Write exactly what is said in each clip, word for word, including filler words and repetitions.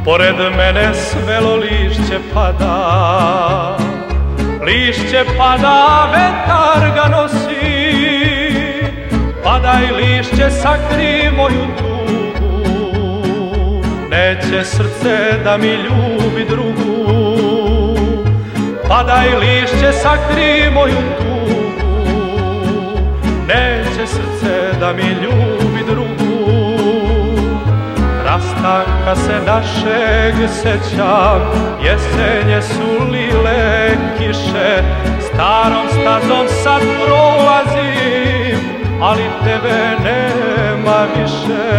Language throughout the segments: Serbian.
Pored mene svelo lišće pada, lišće pada, vetar ga nosi. Padaj lišće, sakri moju tugu, neće srce da mi ljubi drugu. Padaj lišće, sakri moju tugu, neće srce da mi ljubi drugu. Rastanka se našeg sećam, jesenje su lile kiše. Starom stazom sad prolazim, ali tebe nema više.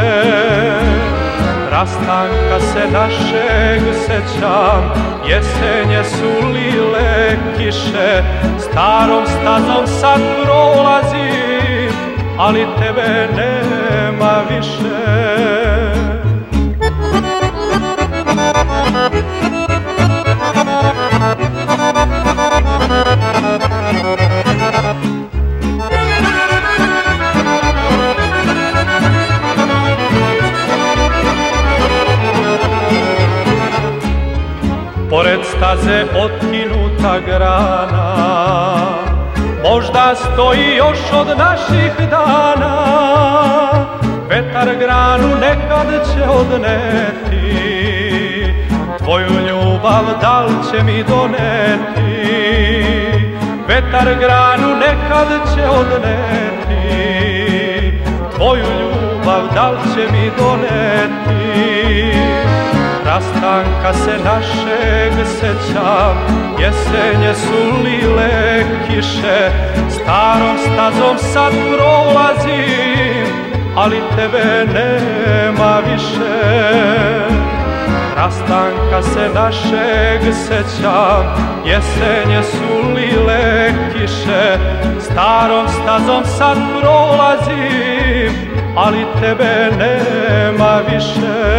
Rastanka se našeg sećam, jesenje su lile kiše. Starom stazom sad prolazim, ali tebe nema više. Pored staze otkinuta grana, možda stoji još od naših dana. Vetar granu nekad će odneti, tvoju ljubav dal će mi doneti. Vetar granu nekad će odneti, tvoju ljubav dal će mi doneti. Rastanka se našeg sećam, jesenje su lile kiše. Starom stazom sad prolazim, ali tebe nema više. Rastanka se našeg sećam, jesenje su lile kiše. Starom stazom sad prolazim, ali tebe nema više.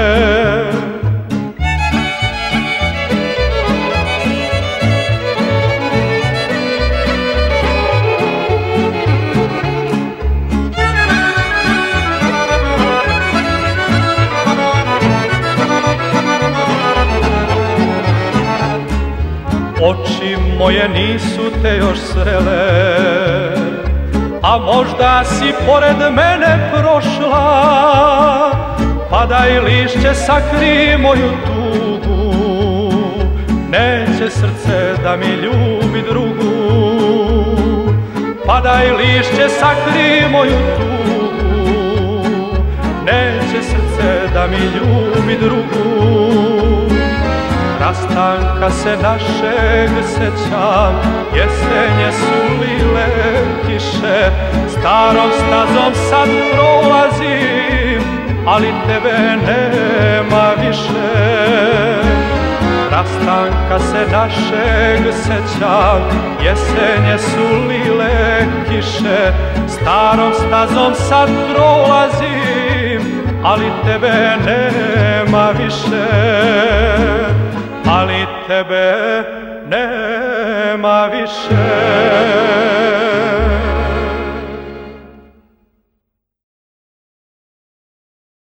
Oči moje nisu te još srele, a možda si pored mene prošla. Padaj lišće, sakri moju tugu, neće srce da mi ljubi drugu. Padaj lišće, sakri moju tugu, neće srce da mi ljubi drugu. Rastanka se našeg sećam, jesenje su lile kiše. Starom stazom sad prolazim, ali tebe nema više. Rastanka se našeg sećam, jesenje su lile kiše. Starom stazom sad prolazim, ali tebe nema više. Ali tebe nema više.